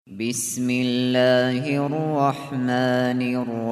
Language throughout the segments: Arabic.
بسم الله الرحمن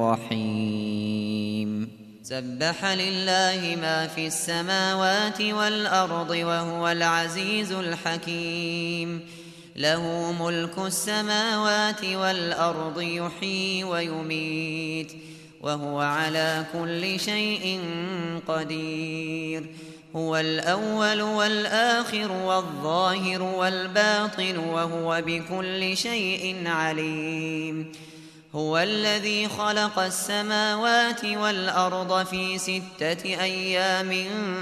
الرحيم سبح لله ما في السماوات والأرض وهو العزيز الحكيم له ملك السماوات والأرض يحيي ويميت وهو على كل شيء قدير هو الأول والآخر والظاهر والباطن وهو بكل شيء عليم هو الذي خلق السماوات والأرض في 6 أيام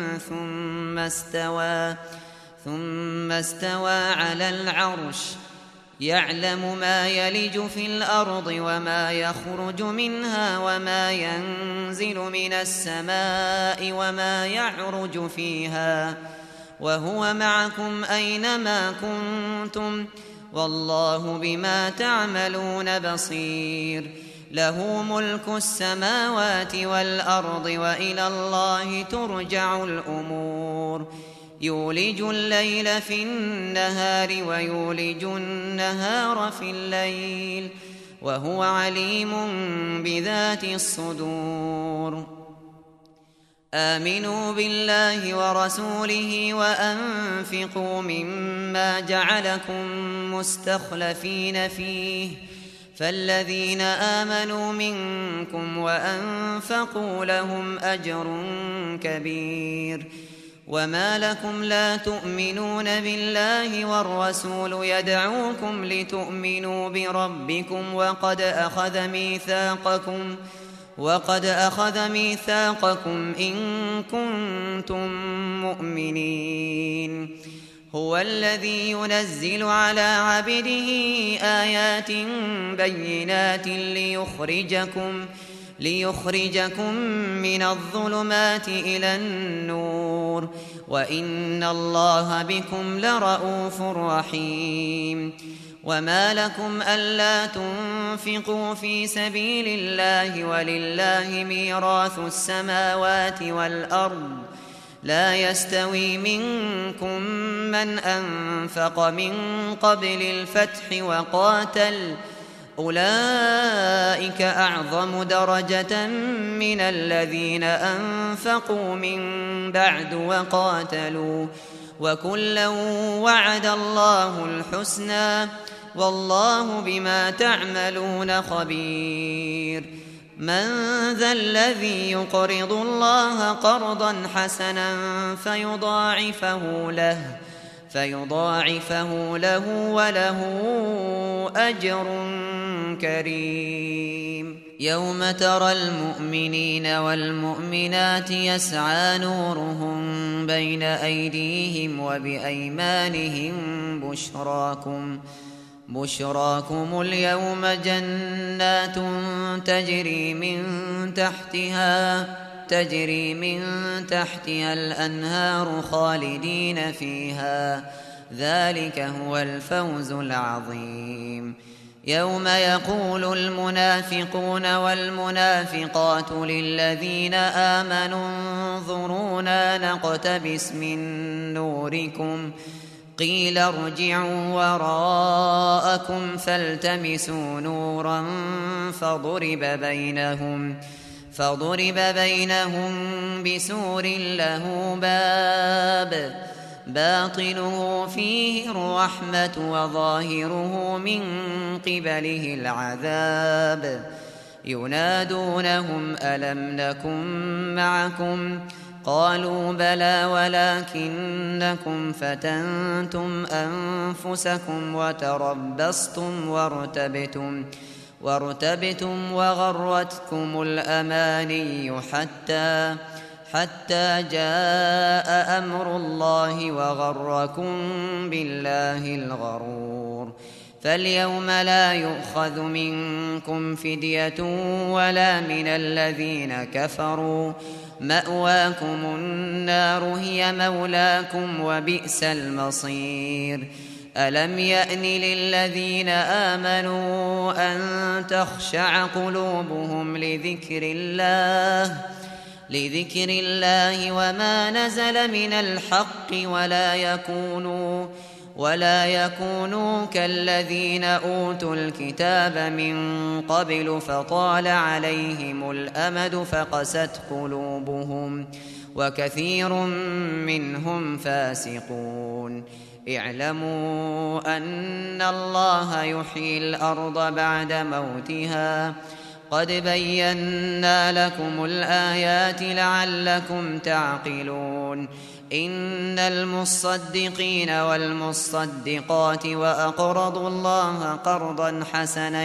ثم استوى على العرش يعلم ما يلج في الأرض وما يخرج منها وما ينزل من السماء وما يعرج فيها وهو معكم أينما كنتم والله بما تعملون بصير له ملك السماوات والأرض وإلى الله ترجع الأمور يولج الليل في النهار ويولج النهار في الليل وهو عليم بذات الصدور آمنوا بالله ورسوله وأنفقوا مما جعلكم مستخلفين فيه فالذين آمنوا منكم وأنفقوا لهم أجر كبير وما لكم لا تؤمنون بالله والرسول يدعوكم لتؤمنوا بربكم وقد أخذ ميثاقكم إن كنتم مؤمنين هو الذي ينزل على عبده آيات بينات ليخرجكم من الظلمات إلى النور وإن الله بكم لرءوف رحيم وما لكم ألا تنفقوا في سبيل الله ولله ميراث السماوات والأرض لا يستوي منكم من أنفق من قبل الفتح وقاتل أولئك أعظم درجة من الذين أنفقوا من بعد وقاتلوا وكلا وعد الله الحسنى والله بما تعملون خبير من ذا الذي يقرض الله قرضا حسنا فيضاعفه له وله أجر كريم يوم ترى المؤمنين والمؤمنات يسعى نورهم بين أيديهم وبأيمانهم بشراكم اليوم جنات تجري من تحتها الأنهار خالدين فيها ذلك هو الفوز العظيم يوم يقول المنافقون والمنافقات للذين آمنوا انظرونا نقتبس من نوركم قيل ارجعوا وراءكم فالتمسوا نورا فضرب بينهم بسور له باب باطنه فيه الرحمة وظاهره من قبله العذاب ينادونهم ألم نكن معكم قالوا بلى ولكنكم فتنتم أنفسكم وتربصتم وارتبتم وغرتكم الأماني حتى جاء أمر الله وغركم بالله الغرور فاليوم لا يؤخذ منكم فدية ولا من الذين كفروا مأواكم النار هي مولاكم وبئس المصير ألم يأن للذين آمنوا أن تخشع قلوبهم لذكر الله وما نزل من الحق ولا يكونوا كالذين أوتوا الكتاب من قبل فطال عليهم الأمد فقست قلوبهم وكثير منهم فاسقون. اعلموا أن الله يحيي الأرض بعد موتها قد بينا لكم الآيات لعلكم تعقلون. إن المصدقين والمصدقات وأقرضوا الله قرضا حسنا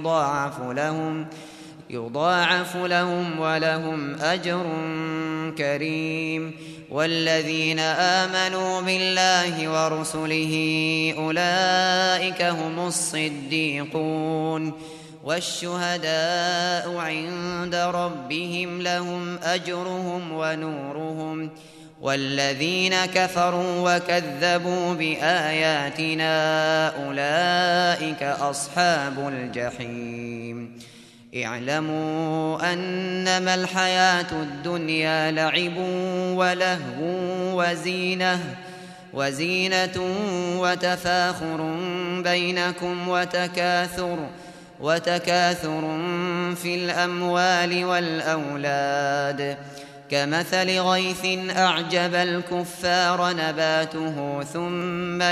يضاعف لهم ولهم أجر كريم. والذين آمنوا بالله ورسله أولئك هم الصديقون والشهداء عند ربهم لهم أجرهم ونورهم. والذين كفروا وكذبوا بآياتنا أولئك أصحاب الجحيم. اعلموا أنما الحياة الدنيا لعب ولهو وزينة وتفاخر بينكم وتكاثر في الأموال والأولاد كمثل غيث أعجب الكفار نباته ثم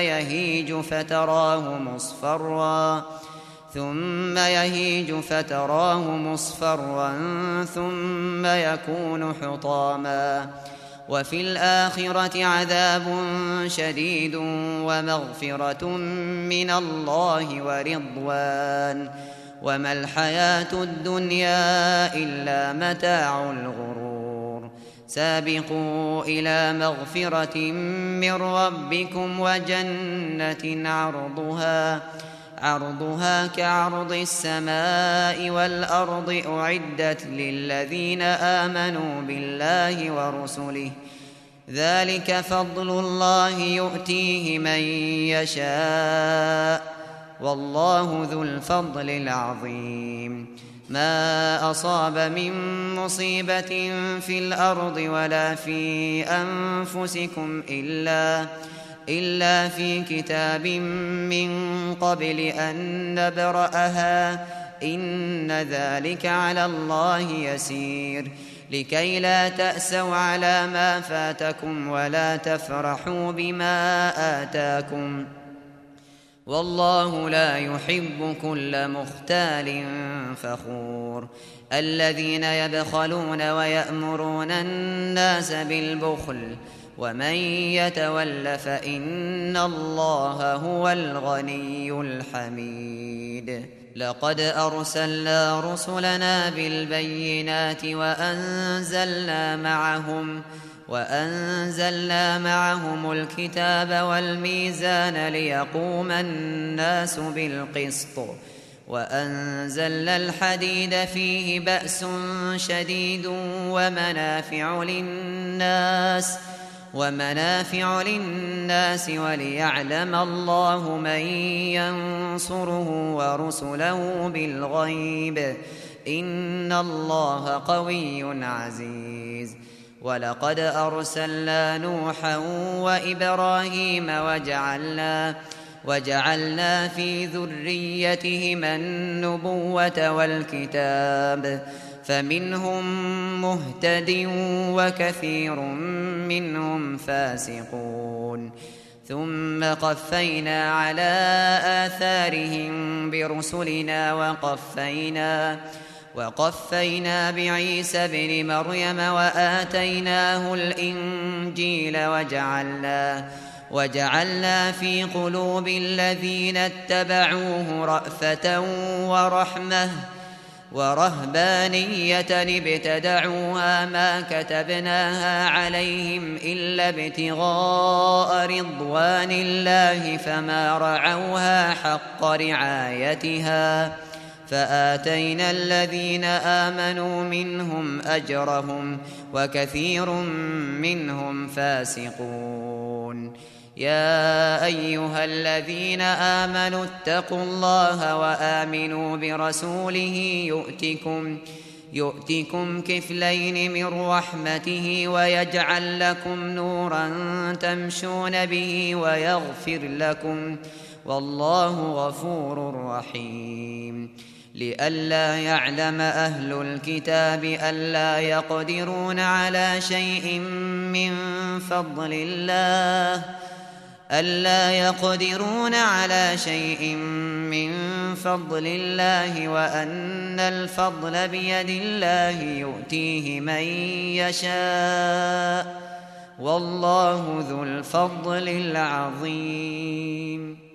يهيج فتراه مصفرا ثم يكون حطاما. وفي الآخرة عذاب شديد ومغفرة من الله ورضوان وما الحياة الدنيا إلا متاع الغرور. سابقوا إلى مغفرة من ربكم وجنة عرضها كعرض السماء والأرض أعدت للذين آمنوا بالله ورسله ذلك فضل الله يؤتيه من يشاء والله ذو الفضل العظيم. ما أصاب من مصيبة في الأرض ولا في أنفسكم إلا في كتاب من قبل أن نبرأها إن ذلك على الله يسير. لكي لا تأسوا على ما فاتكم ولا تفرحوا بما آتاكم والله لا يحب كل مختال فخور. الذين يبخلون ويأمرون الناس بالبخل ومن يتول فإن الله هو الغني الحميد. لقد أرسلنا رسلنا بالبينات وأنزلنا معهم الكتاب والميزان ليقوم الناس بالقسط وأنزلنا الحديد فيه بأس شديد ومنافع للناس وليعلم الله من ينصره ورسله بالغيب إن الله قوي عزيز. ولقد أرسلنا نوحا وإبراهيم وجعلنا في ذريتهما النبوة والكتاب فمنهم مهتد وكثير منهم فاسقون. ثم قفينا على آثارهم برسلنا وقفينا بعيسى ابن مريم وآتيناه الإنجيل وجعلنا في قلوب الذين اتبعوه رأفة ورحمة ورهبانية ابتدعوها ما كتبناها عليهم إلا ابتغاء رضوان الله فما رعوها حق رعايتها فآتينا الذين آمنوا منهم أجرهم وكثير منهم فاسقون. يا أيها الذين آمنوا اتقوا الله وآمنوا برسوله يؤتكم كفلين من رحمته ويجعل لكم نورا تمشون به ويغفر لكم، والله غفور رحيم. لئلا يعلم أهل الكتاب ألا يقدرون على شيء من فضل الله وأن الفضل بيد الله يؤتيه من يشاء، والله ذو الفضل العظيم.